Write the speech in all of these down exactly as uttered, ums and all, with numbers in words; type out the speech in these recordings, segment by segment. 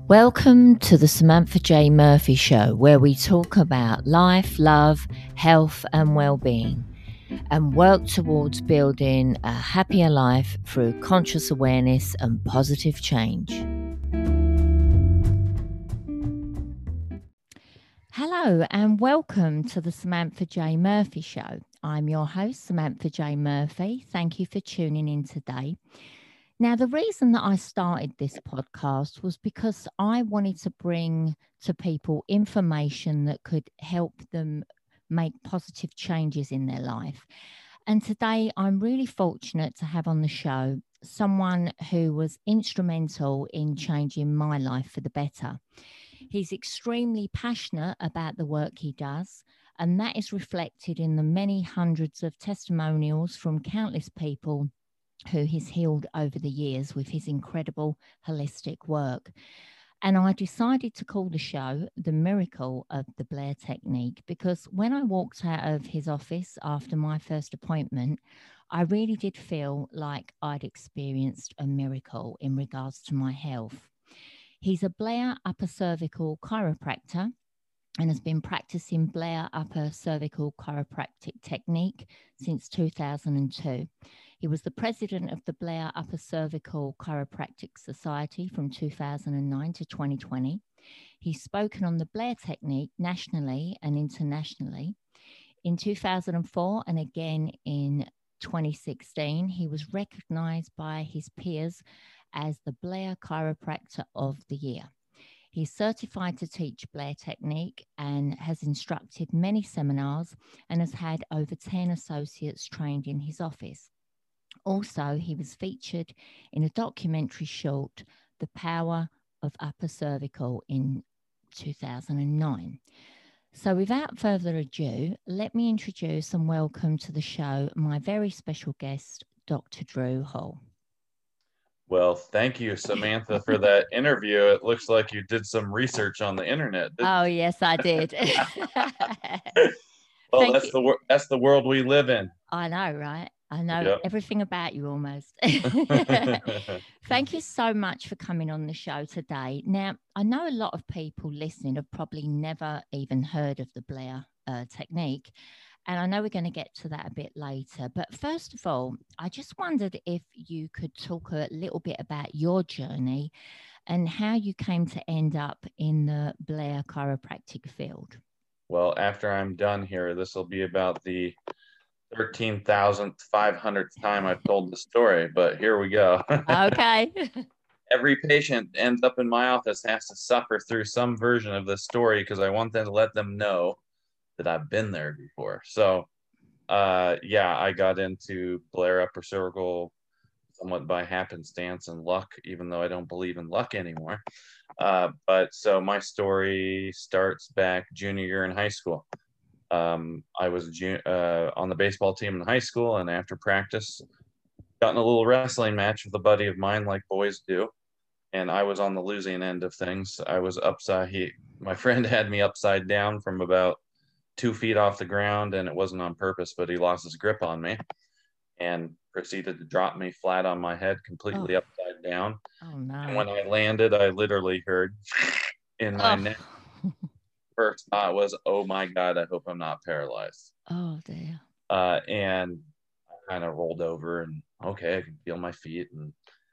Welcome to the Samantha J. Murphy Show, where we talk about life, love, health, and well-being, and work towards building a happier life through conscious awareness and positive change. Hello, and welcome to the Samantha J. Murphy Show. I'm your host, Samantha J. Murphy. Thank you for tuning in today. Now, the reason that I started this podcast was because I wanted to bring to people information that could help them make positive changes in their life. And today I'm really fortunate to have on the show someone who was instrumental in changing my life for the better. He's extremely passionate about the work he does, and that is reflected in the many hundreds of testimonials from countless people who he's healed over the years with his incredible holistic work. And I decided to call the show The Miracle of the Blair Technique because when I walked out of his office after my first appointment, I really did feel like I'd experienced a miracle in regards to my health. He's a Blair upper cervical chiropractor and has been practicing Blair upper cervical chiropractic technique since two thousand two. He was the president of the Blair Upper Cervical Chiropractic Society from two thousand nine to twenty twenty. He's spoken on the Blair technique nationally and internationally. In two thousand four and again in twenty sixteen, he was recognized by his peers as the Blair Chiropractor of the Year. He's certified to teach Blair technique and has instructed many seminars and has had over ten associates trained in his office. Also, he was featured in a documentary short, The Power of Upper Cervical, in two thousand nine. So without further ado, let me introduce and welcome to the show my very special guest, Doctor Drew Hall. Well, thank you, Samantha, for that interview. It looks like you did some research on the internet. Oh, yes, I did. Well, Thank that's you. the that's the world we live in. I know, right? I know Yep. everything about you almost. Thank you so much for coming on the show today. Now, I know a lot of people listening have probably never even heard of the Blair uh, technique. And I know we're going to get to that a bit later. But first of all, I just wondered if you could talk a little bit about your journey and how you came to end up in the Blair chiropractic field. Well, after I'm done here, this will be about the thirteen thousand five hundredth time I've told the story, but here we go. Okay. Every patient ends up in my office has to suffer through some version of this story because I want them to let them know that I've been there before. So, uh, yeah, I got into Blair upper cervical somewhat by happenstance and luck, even though I don't believe in luck anymore. Uh, but so my story starts back junior year in high school. Um, I was ju- uh, on the baseball team in high school, and after practice, got in a little wrestling match with a buddy of mine, like boys do. And I was on the losing end of things. I was upside. He, my friend, had me upside down from about two feet off the ground, and it wasn't on purpose, but he lost his grip on me and proceeded to drop me flat on my head, completely Oh. upside down. Oh, no. And when I landed, I literally heard in my Oh. neck. First thought was, oh my God, I hope I'm not paralyzed. Oh, dear. Uh, and I kind of rolled over and, okay, I can feel my feet and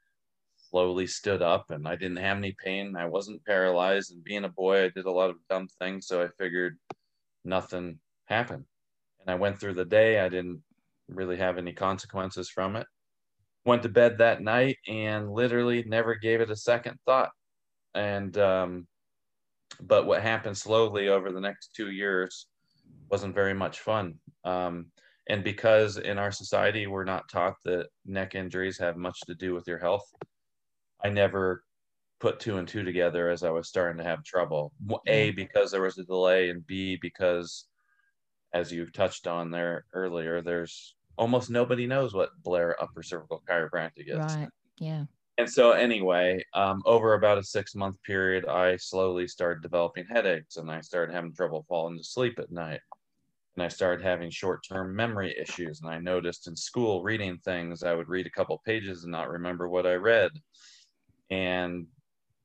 slowly stood up, and I didn't have any pain. I wasn't paralyzed. And being a boy, I did a lot of dumb things. So I figured nothing happened. And I went through the day. I didn't really have any consequences from it. Went to bed that night and literally never gave it a second thought. And, um, but what happened slowly over the next two years wasn't very much fun. Um, and because in our society, we're not taught that neck injuries have much to do with your health, I never put two and two together as I was starting to have trouble. A, because there was a delay, and B, because as you've touched on there earlier, there's almost nobody knows what Blair upper cervical chiropractic is. Right. Yeah. And so anyway, um, over about a six month period, I slowly started developing headaches, and I started having trouble falling to sleep at night. And I started having short-term memory issues. And I noticed in school reading things, I would read a couple pages and not remember what I read. And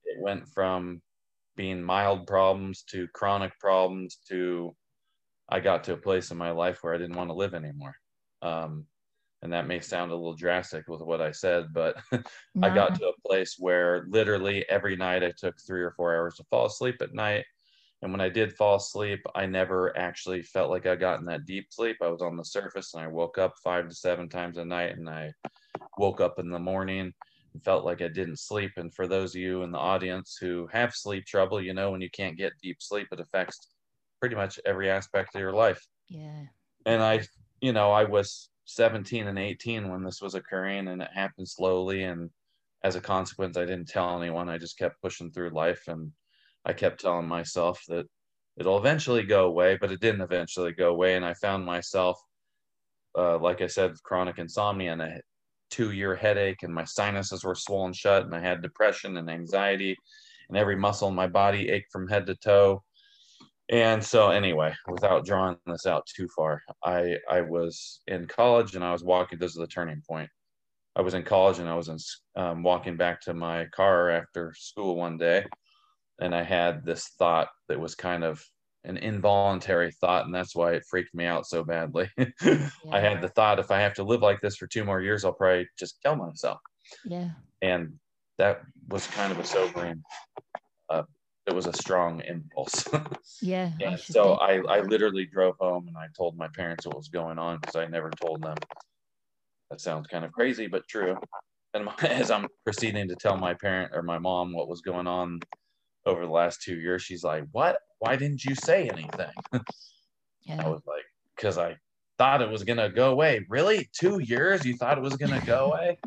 it went from being mild problems to chronic problems to I got to a place in my life where I didn't want to live anymore. Um, and that may sound a little drastic with what I said, but I got No. to a place where literally every night I took three or four hours to fall asleep at night. And when I did fall asleep, I never actually felt like I got in that deep sleep. I was on the surface and I woke up five to seven times a night, and I woke up in the morning and felt like I didn't sleep. And for those of you in the audience who have sleep trouble, you know, when you can't get deep sleep, it affects pretty much every aspect of your life. Yeah. And I, you know, I was seventeen and eighteen when this was occurring, and it happened slowly. And as a consequence, I didn't tell anyone. I just kept pushing through life. And I kept telling myself that it'll eventually go away, but it didn't eventually go away. And I found myself, uh, like I said, chronic insomnia and a two year headache, and my sinuses were swollen shut, and I had depression and anxiety, and every muscle in my body ached from head to toe. And so anyway, without drawing this out too far, I, I was in college and I was walking, this is the turning point. I was in college and I was in, um, walking back to my car after school one day, and I had this thought that was kind of an involuntary thought, and that's why it freaked me out so badly. I Yeah. had the thought, if I have to live like this for two more years, I'll probably just kill myself. Yeah. And that was kind of a sobering, uh, it was a strong impulse. Yeah. I And should so think. I, I literally drove home and I told my parents what was going on, because I never told them. That sounds kind of crazy, but true. And my, as I'm proceeding to tell my parent or my mom what was going on over the last two years, she's like, "What? Why didn't you say anything?" Yeah. I was like, "Because I thought it was going to go away." Really? Two years? You thought it was going to go away?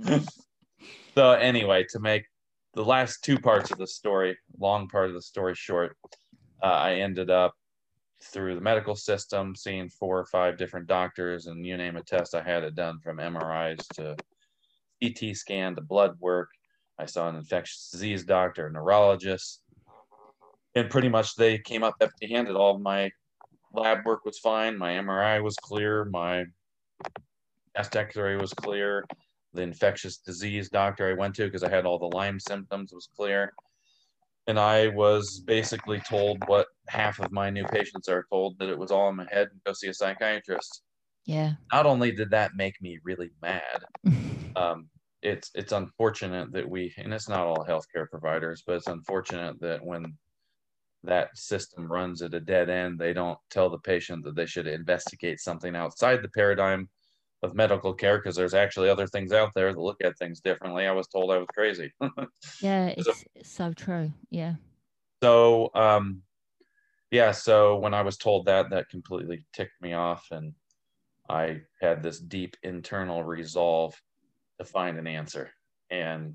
So anyway, to make the last two parts of the story, long part of the story short, uh, I ended up through the medical system seeing four or five different doctors, and you name a test, I had it done, from M R Is to C T scan to blood work. I saw an infectious disease doctor, a neurologist, and pretty much they came up empty handed. All of my lab work was fine. My M R I was clear. My chest x-ray was clear. The infectious disease doctor I went to, because I had all the Lyme symptoms, was clear. And I was basically told what half of my new patients are told, that it was all in my head and go see a psychiatrist. Yeah. Not only did that make me really mad, um, it's it's unfortunate that we, and it's not all healthcare providers, but it's unfortunate that when that system runs at a dead end, they don't tell the patient that they should investigate something outside the paradigm of medical care, because there's actually other things out there that look at things differently. I was told I was crazy. Yeah. so, It's, it's so true. Yeah. so um, yeah, so when I was told that, that completely ticked me off, and I had this deep internal resolve to find an answer. And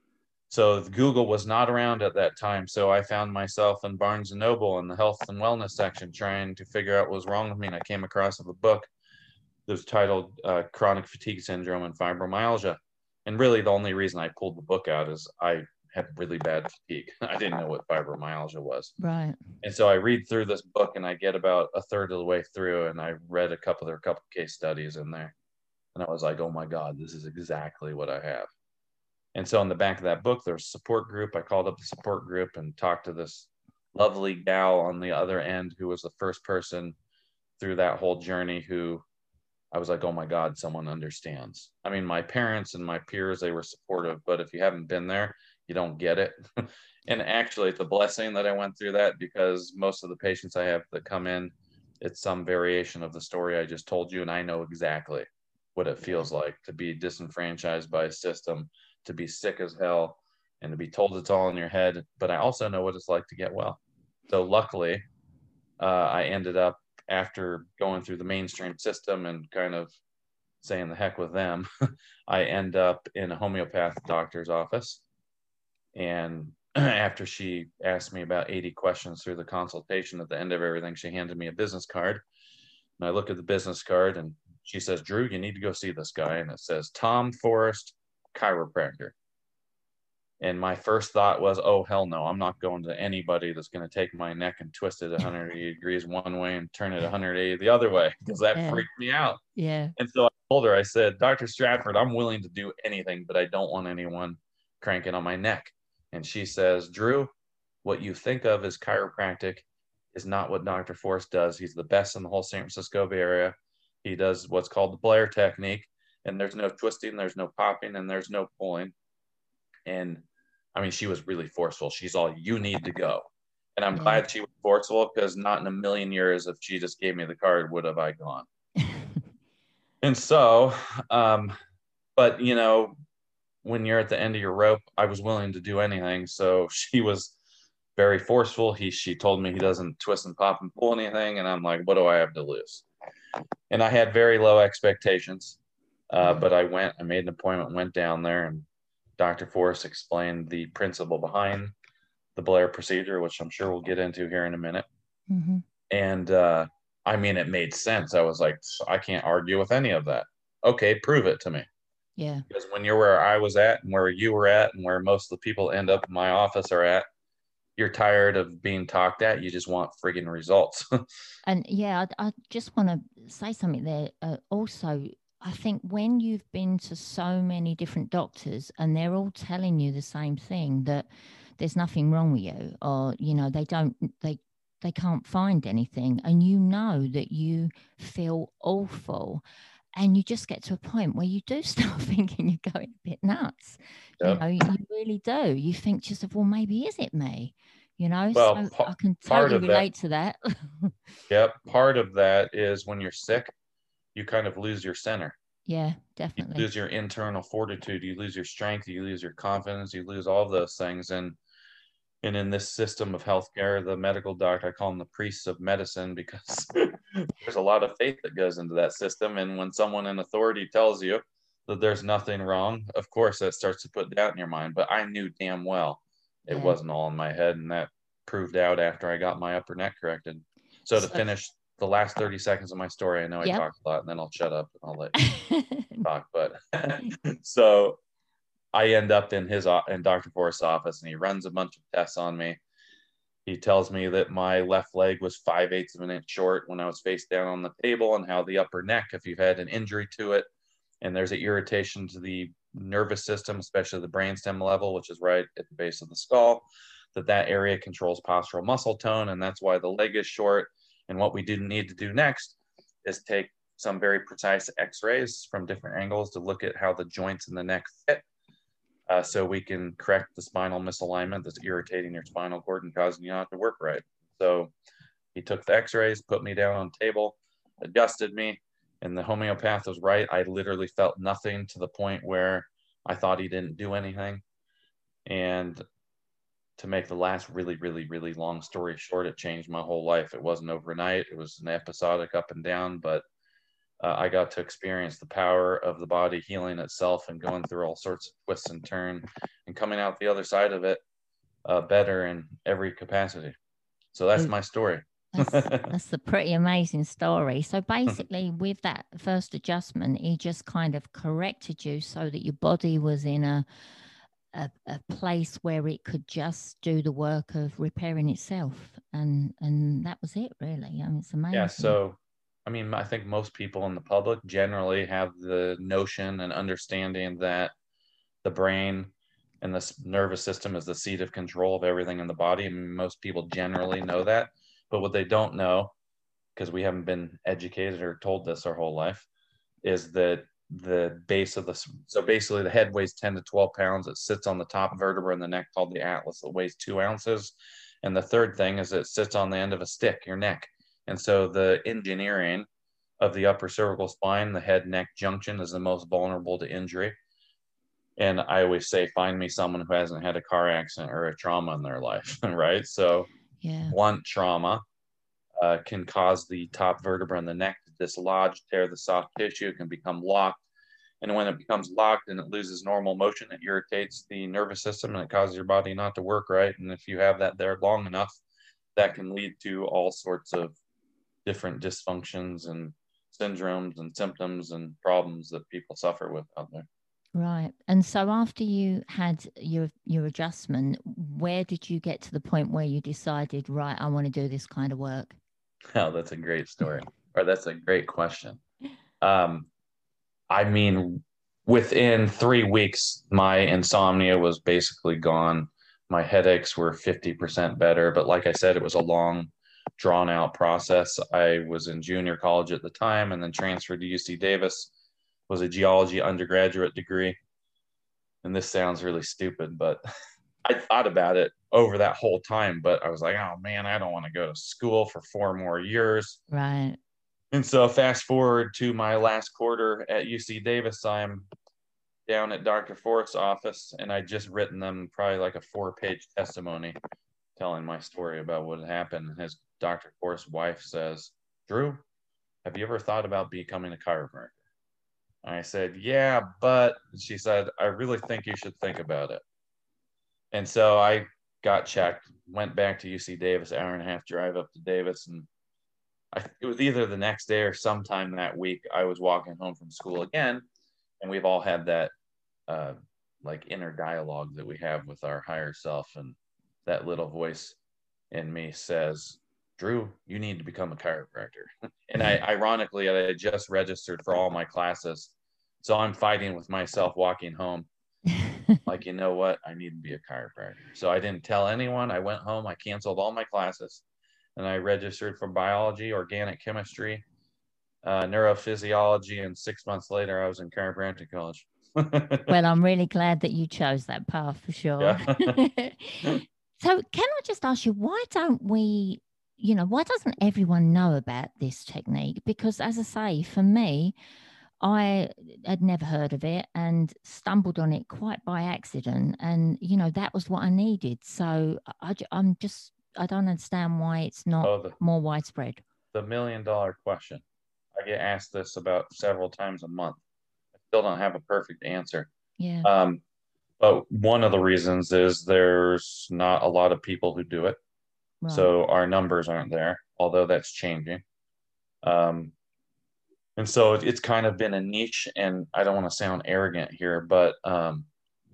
so Google was not around at that time. So I found myself in Barnes and Noble in the health and wellness section trying to figure out what was wrong with me. And I came across a book that was titled uh, Chronic Fatigue Syndrome and Fibromyalgia. And really the only reason I pulled the book out is I had really bad fatigue. I didn't know what fibromyalgia was. Right. And so I read through this book and I get about a third of the way through, and I read a couple, there were a couple case studies in there. And I was like, oh my God, this is exactly what I have. And so in the back of that book, there's a support group. I called up the support group and talked to this lovely gal on the other end who was the first person through that whole journey who I was like, oh my God, someone understands. I mean, my parents and my peers, they were supportive, but if you haven't been there, you don't get it. And actually, it's a blessing that I went through that, because most of the patients I have that come in, it's some variation of the story I just told you. And I know exactly what it feels like to be disenfranchised by a system, to be sick as hell, and to be told it's all in your head. But I also know what it's like to get well. So luckily, uh, I ended up, after going through the mainstream system and kind of saying the heck with them, I end up in a homeopath doctor's office. And after she asked me about eighty questions through the consultation, at the end of everything, she handed me a business card. And I look at the business card and she says, Drew, you need to go see this guy. And it says, Tom Forrest, chiropractor. And my first thought was, oh, hell no, I'm not going to anybody that's going to take my neck and twist it one hundred eighty degrees one way and turn it one hundred eighty the other way, because that Yeah. freaked me out. Yeah. And so I told her, I said, Doctor Stratford, I'm willing to do anything, but I don't want anyone cranking on my neck. And she says, Drew, what you think of as chiropractic is not what Doctor Force does. He's the best in the whole San Francisco Bay Area. He does what's called the Blair technique, and there's no twisting, there's no popping, and there's no pulling. And I mean, she was really forceful. She's all, you need to go. And I'm Yeah. glad she was forceful, because not in a million years, if she just gave me the card, would have I gone. And so, um, but you know, when you're at the end of your rope, I was willing to do anything. So she was very forceful. He, she told me he doesn't twist and pop and pull anything. And I'm like, what do I have to lose? And I had very low expectations. Uh, but I went, I made an appointment, went down there, and Doctor Force explained the principle behind the Blair procedure, which I'm sure we'll get into here in a minute. Mm-hmm. And uh, I mean, it made sense. I was like, I can't argue with any of that. Okay, prove it to me. Yeah. Because when you're where I was at and where you were at and where most of the people end up in my office are at, you're tired of being talked at. You just want friggin' results. And yeah, I, I just want to say something there. Uh, also, I think when you've been to so many different doctors and they're all telling you the same thing, that there's nothing wrong with you, or, you know, they don't, they, they can't find anything, and you know that you feel awful, and you just get to a point where you do start thinking you're going a bit nuts. Yep. You know, you, you really do. You think just of, well, maybe is it me? You know, well, so pa- I can part totally of that, relate to that. yep, part of that is when you're sick, you kind of lose your center. Yeah, You definitely. lose your internal fortitude, you lose your strength, you lose your confidence, you lose all those things. And and in this system of healthcare, the medical doctor, I call them the priests of medicine, because there's a lot of faith that goes into that system. And when someone in authority tells you that there's nothing wrong, of course that starts to put doubt in your mind. But I knew damn well it Yeah. wasn't all in my head, and that proved out after I got my upper neck corrected. So to So, finish the last thirty seconds of my story, I know I yep. talked a lot, and then I'll shut up and I'll let you talk. But so I end up in his in Doctor Forrest's office, and he runs a bunch of tests on me. He tells me that my left leg was five eighths of an inch short when I was face down on the table, and how the upper neck, if you've had an injury to it and there's an irritation to the nervous system, especially the brainstem level, which is right at the base of the skull, that that area controls postural muscle tone, and that's why the leg is short. And what we didn't need to do next is take some very precise x-rays from different angles to look at how the joints in the neck fit, uh, so we can correct the spinal misalignment that's irritating your spinal cord and causing you not to work right. So he took the x-rays, put me down on the table, adjusted me, and the homeopath was right. I literally felt nothing, to the point where I thought he didn't do anything. And to make the last really, really, really long story short, it changed my whole life. It wasn't overnight. It was an episodic up and down, but uh, I got to experience the power of the body healing itself and going through all sorts of twists and turns and coming out the other side of it uh, better in every capacity. So that's my story. That's, that's a pretty amazing story. So basically, with that first adjustment, he just kind of corrected you so that your body was in a, a a place where it could just do the work of repairing itself, and and that was it, really. I mean, it's amazing. Yeah. So, I mean, I think most people in the public generally have the notion and understanding that the brain and the nervous system is the seat of control of everything in the body. I mean, most people generally know that. But what they don't know, because we haven't been educated or told this our whole life, is that the base of the, so basically the head weighs ten to twelve pounds. It sits on the top vertebra in the neck called the atlas that weighs two ounces. And the third thing is it sits on the end of a stick, your neck. And so the engineering of the upper cervical spine, the head neck junction, is the most vulnerable to injury. And I always say, find me someone who hasn't had a car accident or a trauma in their life, right? So yeah. Blunt trauma uh, can cause the top vertebra in the neck to dislodge, tear the soft tissue. It can become locked. And when it becomes locked and it loses normal motion, it irritates the nervous system and it causes your body not to work right. And if you have that there long enough, that can lead to all sorts of different dysfunctions and syndromes and symptoms and problems that people suffer with out there. Right. And so after you had your your adjustment, where did you get to the point where you decided, right, I want to do this kind of work? Oh, that's a great story. Or that's a great question. Um, I mean, within three weeks, my insomnia was basically gone. my headaches were fifty percent better. But like I said, it was a long, drawn out process. I was in junior college at the time and then transferred to U C Davis, was a geology undergraduate degree. And this sounds really stupid, but I thought about it over that whole time, but I was like, oh man, I don't want to go to school for four more years. Right. And so fast forward to my last quarter at U C Davis, I'm down at Doctor Forrest's office, and I'd just written them probably like a four-page testimony telling my story about what had happened. And his Doctor Forrest's wife says, Drew, have you ever thought about becoming a chiropractor? And I said, yeah, but she said, I really think you should think about it. And so I got checked, went back to U C Davis, hour and a half drive up to Davis. And I, it was either the next day or sometime that week, I was walking home from school again. And we've all had that uh, like inner dialogue that we have with our higher self. And that little voice in me says, Drew, you need to become a chiropractor. And I, ironically, I had just registered for all my classes. So I'm fighting with myself walking home. Like, you know what? I need to be a chiropractor. So I didn't tell anyone. I went home. I canceled all my classes. And I registered for biology, organic chemistry, uh, neurophysiology. And six months later, I was in chiropractic college. Well, I'm really glad that you chose that path for sure. Yeah. So can I just ask you, why don't we, you know, why doesn't everyone know about this technique? Because as I say, for me, I had never heard of it and stumbled on it quite by accident. And, you know, that was what I needed. So I, I'm just, I don't understand why it's not oh, the, more widespread. The million dollar question. I get asked this about several times a month. I still don't have a perfect answer. Yeah. Um, but one of the reasons is there's not a lot of people who do it. Right. So our numbers aren't there, although that's changing. Um, and so it's kind of been a niche, and I don't want to sound arrogant here, but um,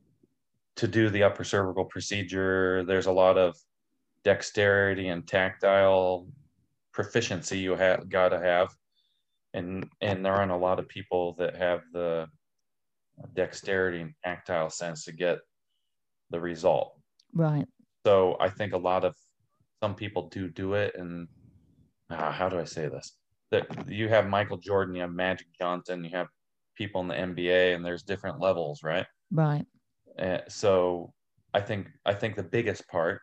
to do the upper cervical procedure, there's a lot of dexterity and tactile proficiency you have got to have. And, and there aren't a lot of people that have the dexterity and tactile sense to get the result. Right. So I think a lot of some people do do it, and uh, how do I say this? That you have Michael Jordan, you have Magic Johnson, you have people in the N B A, and there's different levels, right? Right. Uh, so I think I think the biggest part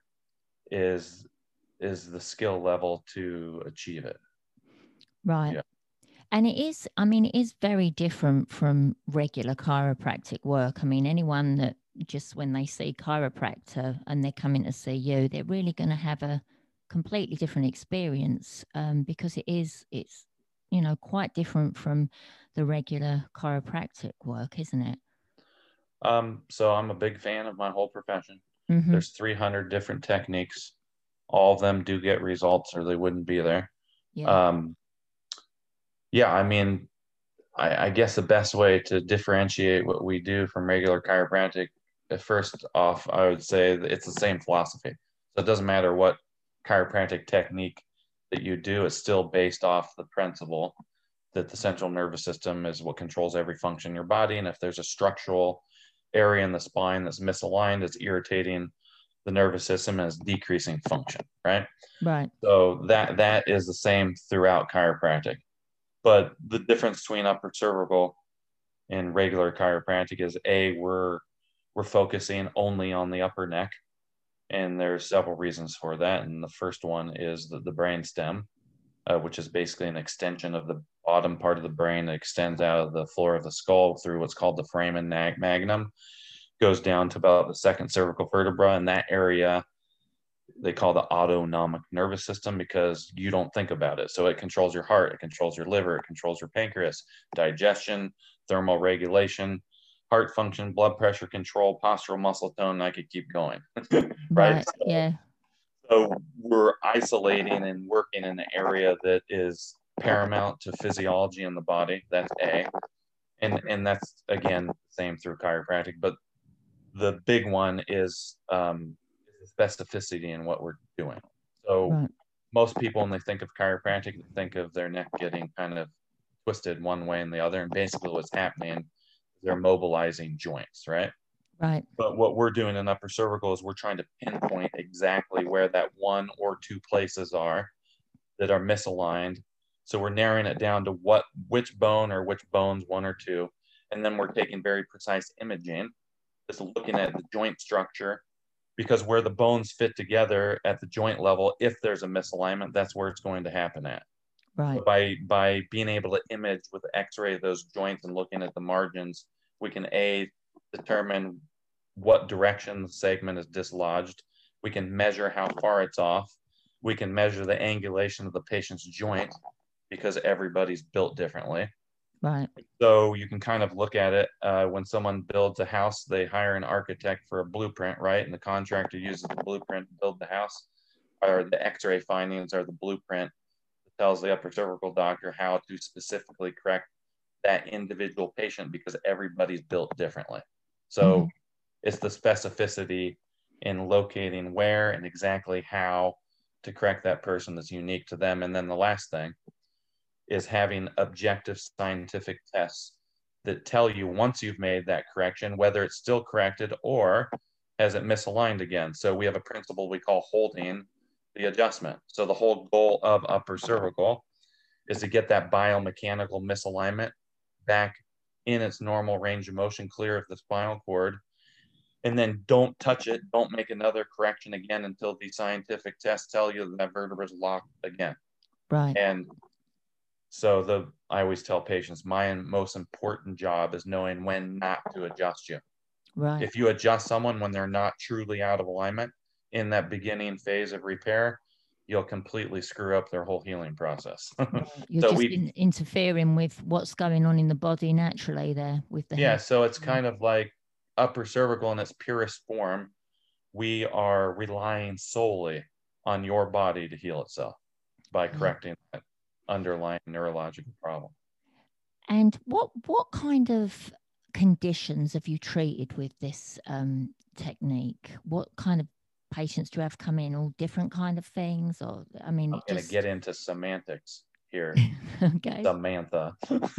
is is the skill level to achieve it. Right. Yeah. And it is, I mean, it is very different from regular chiropractic work. I mean, anyone that just when they see chiropractor and they're coming to see you, they're really going to have a completely different experience um, because it is, it's, you know, quite different from the regular chiropractic work, isn't it? Um, so I'm a big fan of my whole profession. Mm-hmm. There's three hundred different techniques. All of them do get results or they wouldn't be there. Yeah. Um, yeah, I mean, I, I guess the best way to differentiate what we do from regular chiropractic, first off, I would say it's the same philosophy. So it doesn't matter what chiropractic technique that you do, it's still based off the principle that the central nervous system is what controls every function in your body. And if there's a structural area in the spine that's misaligned, it's irritating the nervous system and is decreasing function, right? Right. So that that is the same throughout chiropractic. But the difference between upper cervical and regular chiropractic is A, we're we're focusing only on the upper neck. And there's several reasons for that. And the first one is the, the brain stem, uh, which is basically an extension of the bottom part of the brain that extends out of the floor of the skull through what's called the foramen magnum, goes down to about the second cervical vertebra. And that area they call the autonomic nervous system because you don't think about it. So it controls your heart, it controls your liver, it controls your pancreas, digestion, thermal regulation, heart function, blood pressure control, postural muscle tone, and I could keep going. right? right. So, yeah. So we're isolating and working in an area that is paramount to physiology in the body. That's A. And, and that's, again, the same through chiropractic. But the big one is um, specificity in what we're doing. So right. Most people, when they think of chiropractic, think of their neck getting kind of twisted one way and the other. And basically what's happening is they're mobilizing joints, right? Right. But what we're doing in upper cervical is we're trying to pinpoint exactly where that one or two places are that are misaligned. So we're narrowing it down to what, which bone or which bones, one or two. And then we're taking very precise imaging, just looking at the joint structure, because where the bones fit together at the joint level, if there's a misalignment, that's where it's going to happen at. Right. So by, by being able to image with x-ray those joints and looking at the margins, we can A, determine what direction the segment is dislodged. We can measure how far it's off. We can measure the angulation of the patient's joint because everybody's built differently. Right. So you can kind of look at it uh, when someone builds a house, they hire an architect for a blueprint, right? And the contractor uses the blueprint to build the house, or the x-ray findings are the blueprint that tells the upper cervical doctor how to specifically correct that individual patient because everybody's built differently. So mm-hmm. It's the specificity in locating where and exactly how to correct that person that's unique to them. And then the last thing is having objective scientific tests that tell you once you've made that correction, whether it's still corrected or has it misaligned again. So we have a principle we call holding the adjustment. So the whole goal of upper cervical is to get that biomechanical misalignment back in its normal range of motion, clear of the spinal cord, and then don't touch it. Don't make another correction again until the scientific tests tell you that, that vertebra is locked again. Right. And so the I always tell patients, my most important job is knowing when not to adjust you. Right. If you adjust someone when they're not truly out of alignment in that beginning phase of repair, you'll completely screw up their whole healing process. Right. You're so just we, in, interfering with what's going on in the body naturally there with the yeah. head. So it's kind of like upper cervical in its purest form. We are relying solely on your body to heal itself by correcting that underlying neurological problem. And what what kind of conditions have you treated with this um, technique? What kind of patients do you have come in? All different kind of things, or I mean, I'm it going just... to get into semantics here. Okay. Samantha.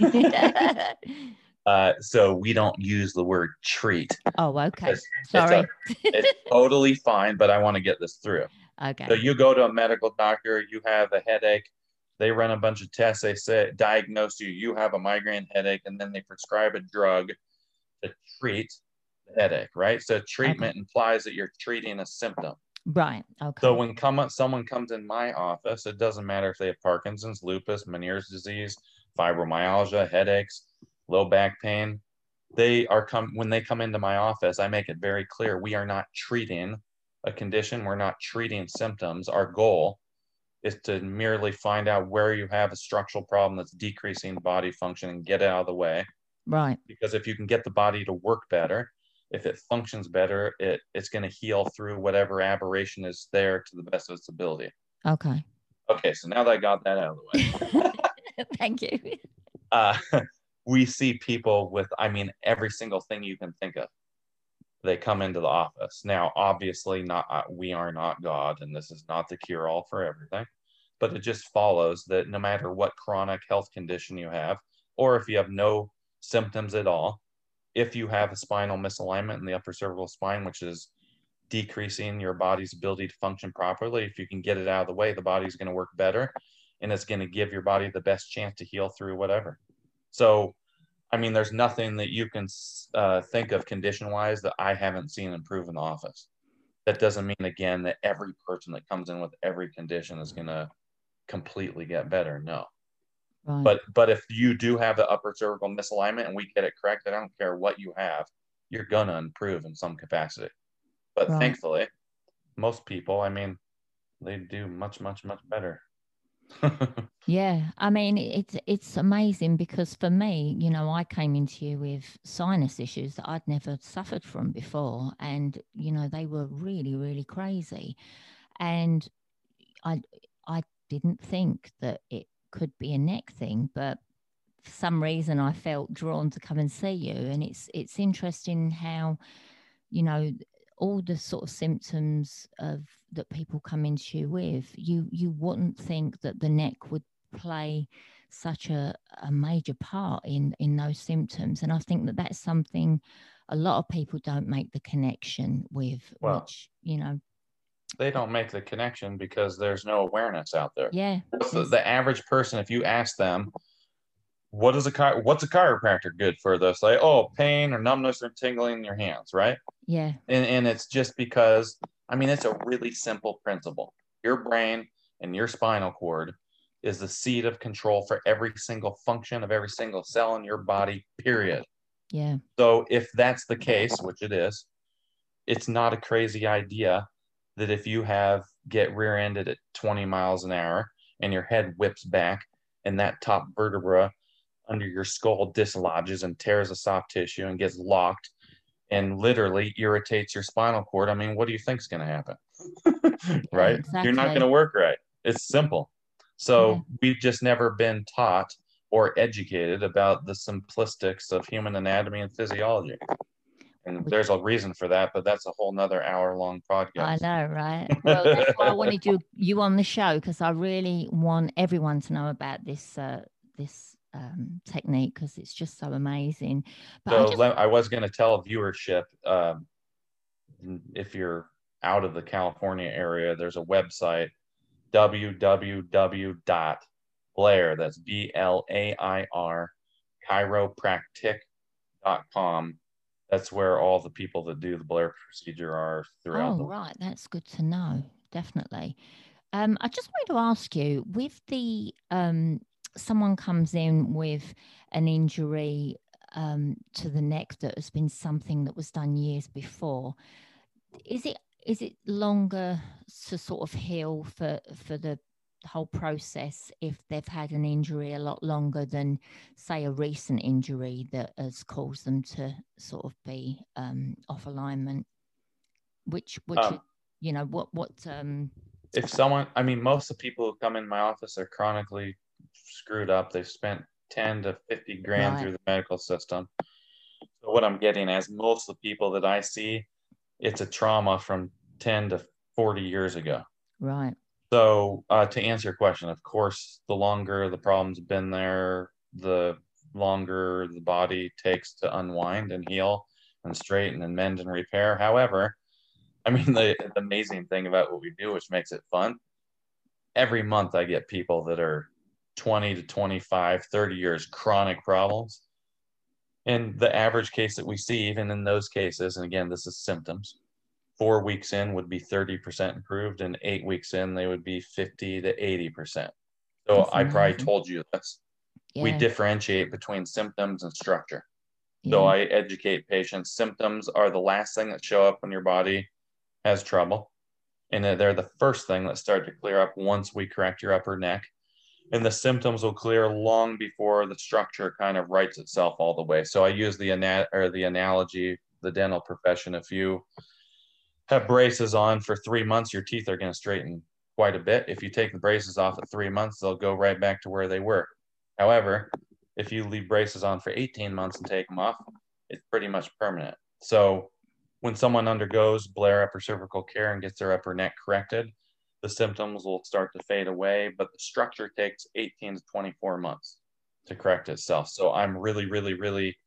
uh, so we don't use the word treat. Oh, okay. It's, Sorry. It's, a, it's totally fine, but I want to get this through. Okay. So you go to a medical doctor, you have a headache, they run a bunch of tests, they say, diagnose you, you have a migraine headache, and then they prescribe a drug to treat the headache, right? So treatment okay. implies that you're treating a symptom. Right. Okay. So when come, someone comes in my office, it doesn't matter if they have Parkinson's, lupus, Meniere's disease, fibromyalgia, headaches, low back pain. They are come when they come into my office, I make it very clear we are not treating a condition. We're not treating symptoms. Our goal is to merely find out where you have a structural problem that's decreasing body function and get it out of the way. Right. Because if you can get the body to work better, if it functions better, it, it's going to heal through whatever aberration is there to the best of its ability. Okay. Okay, so now that I got that out of the way. Thank you. Uh, we see people with, I mean, every single thing you can think of. They come into the office. Now, obviously, not uh, we are not God, and this is not the cure-all for everything. But it just follows that no matter what chronic health condition you have, or if you have no symptoms at all, if you have a spinal misalignment in the upper cervical spine, which is decreasing your body's ability to function properly, if you can get it out of the way, the body's going to work better, and it's going to give your body the best chance to heal through whatever. So, I mean, there's nothing that you can uh, think of condition-wise that I haven't seen improve in the office. That doesn't mean, again, that every person that comes in with every condition is going to completely get better. No. Right. But but if you do have the upper cervical misalignment and we get it corrected, I don't care what you have, you're going to improve in some capacity. But right. Thankfully, most people, I mean, they do much, much, much better. Yeah, I mean, it's it's amazing because for me, you know, I came into you with sinus issues that I'd never suffered from before, and you know, they were really, really crazy, and I I didn't think that it could be a neck thing, but for some reason I felt drawn to come and see you, and it's it's interesting how, you know, all the sort of symptoms of that people come into you with, you you wouldn't think that the neck would play such a, a major part in in those symptoms. And I think that that's something a lot of people don't make the connection with Well, which, you know. They don't make the connection because there's no awareness out there. Yeah. The, the average person, if you ask them, what is a what's a chiropractor good for? They'll say, oh, pain or numbness or tingling in your hands, right? Yeah. And, and it's just because, I mean, it's a really simple principle. Your brain and your spinal cord is the seat of control for every single function of every single cell in your body, period. Yeah. So if that's the case, which it is, it's not a crazy idea that if you have get rear-ended at twenty miles an hour and your head whips back and that top vertebra under your skull dislodges and tears a soft tissue and gets locked and literally irritates your spinal cord, I mean, what do you think is going to happen? Right? Yeah, exactly. You're not going to work right. It's simple. So yeah. We've just never been taught or educated about the simplistics of human anatomy and physiology. And Which, there's a reason for that, but that's a whole nother hour long podcast. I know, right? Well, that's why I wanted you you on the show, because I really want everyone to know about this uh, this um, technique, because it's just so amazing. But so I, just... I was going to tell viewership, um, if you're out of the California area, there's a website, w w w dot blair, that's B L A I R, chiropractic dot com. That's where all the people that do the Blair procedure are throughout. Oh, the right. That's good to know. Definitely. Um, I just wanted to ask you, with the um, someone comes in with an injury um, to the neck that has been something that was done years before, is it is it longer to sort of heal for for the whole process if they've had an injury a lot longer than, say, a recent injury that has caused them to sort of be um, off alignment? Which, which um, you know, what what um if someone, I mean, most of the people who come in my office are chronically screwed up. They've spent ten to fifty grand right. through the medical system. So what I'm getting as most of the people that I see, it's a trauma from ten to forty years ago. Right. So uh, to answer your question, of course, the longer the problem's been there, the longer the body takes to unwind and heal and straighten and mend and repair. However, I mean, the, the amazing thing about what we do, which makes it fun, every month I get people that are twenty to twenty-five, thirty years, chronic problems. And the average case that we see, even in those cases, and again, this is symptoms, four weeks in would be thirty percent improved, and eight weeks in, they would be fifty to eighty percent. So That's I amazing. Probably told you this. Yeah. We differentiate between symptoms and structure. Yeah. So I educate patients. Symptoms are the last thing that show up when your body has trouble. And they're the first thing that start to clear up once we correct your upper neck. And the symptoms will clear long before the structure kind of rights itself all the way. So I use the, ana- or the analogy, the dental profession, if you have braces on for three months, your teeth are going to straighten quite a bit. If you take the braces off at three months, they'll go right back to where they were. However, if you leave braces on for eighteen months and take them off, it's pretty much permanent. So when someone undergoes Blair upper cervical care and gets their upper neck corrected, the symptoms will start to fade away, but the structure takes eighteen to twenty-four months to correct itself. So I'm really, really, really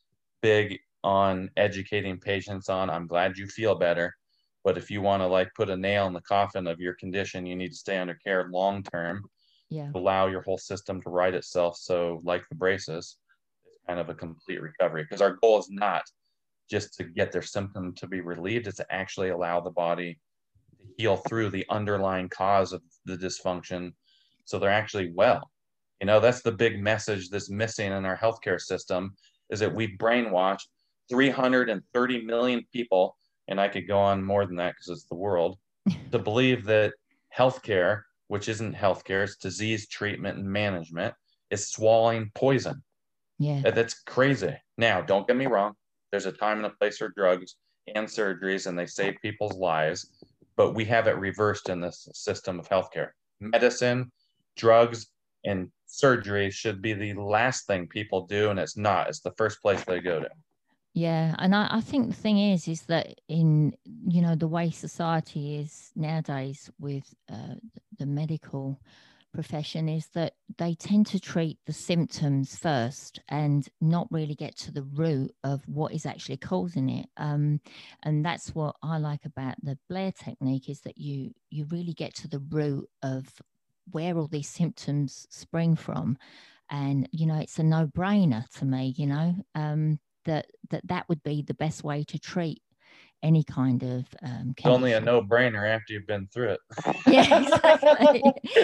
big on educating patients on, I'm glad you feel better, but if you want to like put a nail in the coffin of your condition, you need to stay under care long term. Yeah. Allow your whole system to right itself. So like the braces, it's kind of a complete recovery, because our goal is not just to get their symptom to be relieved, it's to actually allow the body to heal through the underlying cause of the dysfunction so they're actually well. You know, that's the big message that's missing in our healthcare system, is that we brainwash three hundred thirty million people, and I could go on more than that because it's the world, to believe that healthcare, which isn't healthcare, it's disease treatment and management, is swallowing poison. Yeah. That's crazy. Now, don't get me wrong. There's a time and a place for drugs and surgeries, and they save people's lives, but we have it reversed in this system of healthcare. Medicine, drugs, and surgery should be the last thing people do, and it's not. It's the first place they go to. Yeah, and I, I think the thing is, is that in, you know, the way society is nowadays with uh, the medical profession is that they tend to treat the symptoms first and not really get to the root of what is actually causing it. Um, and that's what I like about the Blair technique, is that you you really get to the root of where all these symptoms spring from. And, you know, it's a no-brainer to me, you know, um, that, that that would be the best way to treat any kind of um, condition. It's only a no-brainer after you've been through it. Yeah, exactly.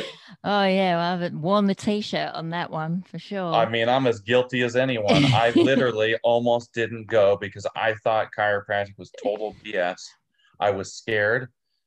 Oh, yeah, well, I haven't worn the T-shirt on that one for sure. I mean, I'm as guilty as anyone. I literally almost didn't go because I thought chiropractic was total B S. I was scared.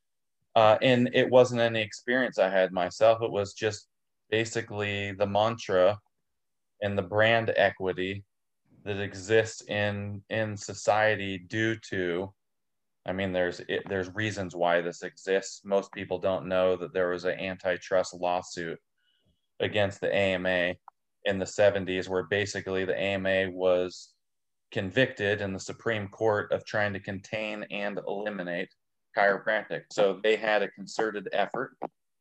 Uh, and it wasn't any experience I had myself. It was just basically the mantra and the brand equity that exists in in society due to, I mean, there's it, there's reasons why this exists. Most people don't know that there was an antitrust lawsuit against the A M A in the seventies, where basically the A M A was convicted in the Supreme Court of trying to contain and eliminate chiropractic. So they had a concerted effort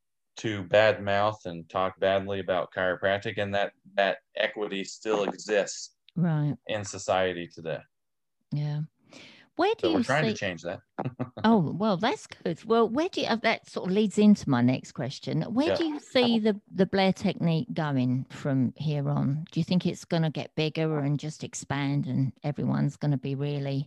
to badmouth and talk badly about chiropractic, and that that equity still exists right in society today. Yeah. Where do so you we're trying see... to change that. Oh, well, that's good. Well, where do you... that sort of leads into my next question. Where Yeah. do you see the the Blair technique going from here on? Do you think it's going to get bigger and just expand, and everyone's going to be really...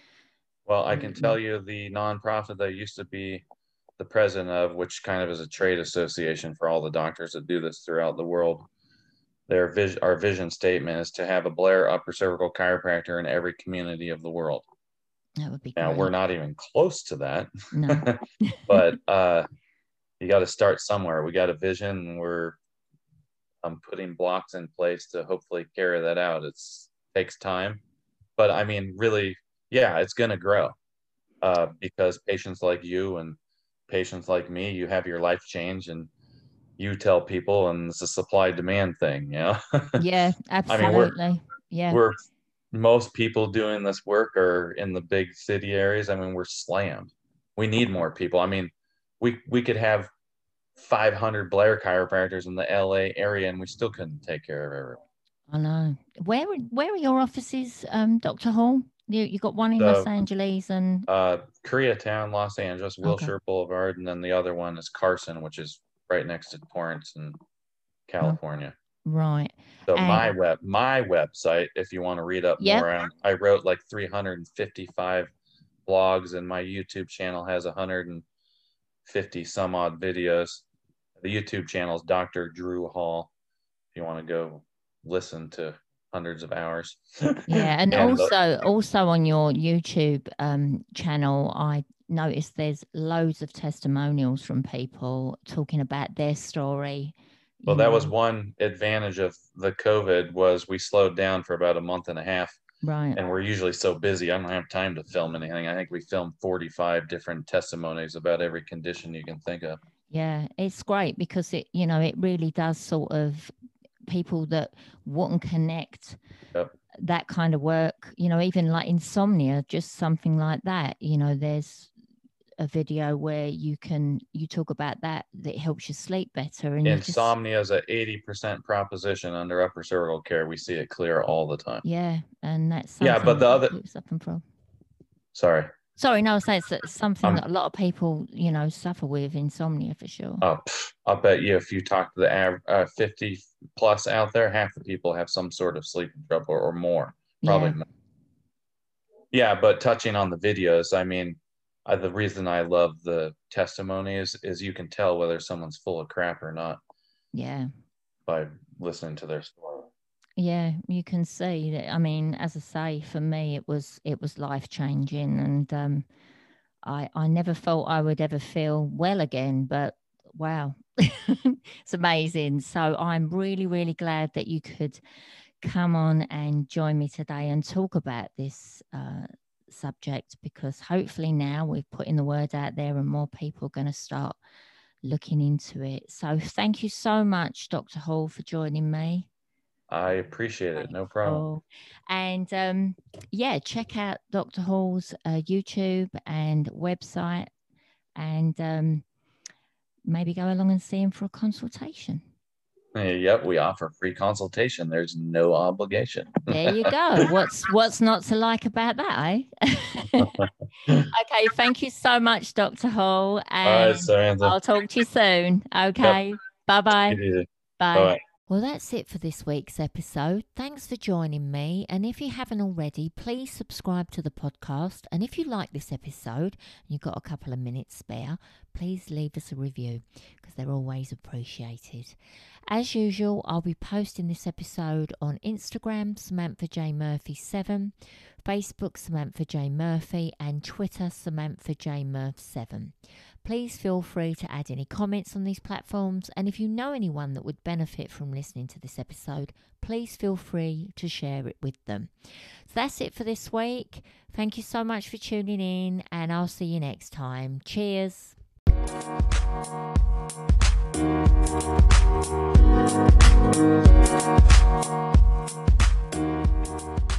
Well, I can tell you the nonprofit that I used to be the president of, which kind of is a trade association for all the doctors that do this throughout the world, their vision, our vision statement is to have a Blair upper cervical chiropractor in every community of the world. That would be Now, great. we're not even close to that. No. But uh, you got to start somewhere. We got a vision, and we're um, putting blocks in place to hopefully carry that out. It's takes time, but I mean, really, yeah, it's going to grow uh, because patients like you and patients like me, you have your life change, and you tell people, and it's a supply demand thing, you know? Yeah, absolutely. I mean, we're, yeah. we're, most people doing this work are in the big city areas. I mean, we're slammed. We need more people. I mean, we, we could have five hundred Blair chiropractors in the L A area, and we still couldn't take care of everyone. I know. Where, where are your offices, um, Doctor Hall? You, you got one in So, Los Angeles and... Uh, Koreatown, Los Angeles, Wilshire Okay. Boulevard, and then the other one is Carson, which is right next to Torrance in California. Oh, right. So and... my web, my website, if you want to read up Yep. more, on, I wrote like three hundred fifty-five blogs, and my YouTube channel has one hundred fifty some odd videos. The YouTube channel is Doctor Drew Hall. If you want to go listen to hundreds of hours. Yeah, and, and also the, also on your YouTube um, channel, I noticed there's loads of testimonials from people talking about their story. Well, that know. was one advantage of the COVID, was we slowed down for about a month and a half. Right. And we're usually so busy, I don't have time to film anything. I think we filmed forty-five different testimonies about every condition you can think of. Yeah, it's great because it, you know, it really does sort of people that wouldn't connect yep. that kind of work, you know, even like insomnia, just something like that. You know, there's a video where you can, you talk about that, that helps you sleep better. And insomnia just, is an eighty percent proposition under upper cervical care. We see it clear all the time. Yeah. And that's yeah, but the other, something from. Sorry. Sorry, no, so it's something um, that a lot of people, you know, suffer with, insomnia for sure. Uh, I'll bet you if you talk to the av- uh, fifty plus out there, half the people have some sort of sleep trouble or more. Probably. Yeah. More. Yeah, but touching on the videos, I mean, uh, the reason I love the testimonies is you can tell whether someone's full of crap or not. Yeah. By listening to their story. Yeah, you can see that. I mean, as I say, for me, it was it was life changing, and um, I I never thought I would ever feel well again. But wow, it's amazing. So I'm really really glad that you could come on and join me today and talk about this uh, subject, because hopefully now we've put in the word out there and more people are going to start looking into it. So thank you so much, Doctor Hall, for joining me. I appreciate it. No problem. Oh, and um, yeah, check out Doctor Hall's uh, YouTube and website. And um, maybe go along and see him for a consultation. Yep, we offer free consultation. There's no obligation. There you go. What's what's not to like about that, eh? Okay, thank you so much, Doctor Hall. And All right, Samantha. I'll talk to you soon. Okay, yep. Bye-bye. Bye. Bye. Well, that's it for this week's episode. Thanks for joining me. And if you haven't already, please subscribe to the podcast. And if you like this episode and you've got a couple of minutes spare, please leave us a review because they're always appreciated. As usual, I'll be posting this episode on Instagram, Samantha J Murphy seven, Facebook, Samantha J Murphy, and Twitter, Samantha J Murph seven. Please feel free to add any comments on these platforms, and if you know anyone that would benefit from listening to this episode, please feel free to share it with them. So that's it for this week. Thank you so much for tuning in, and I'll see you next time. Cheers. Thank you.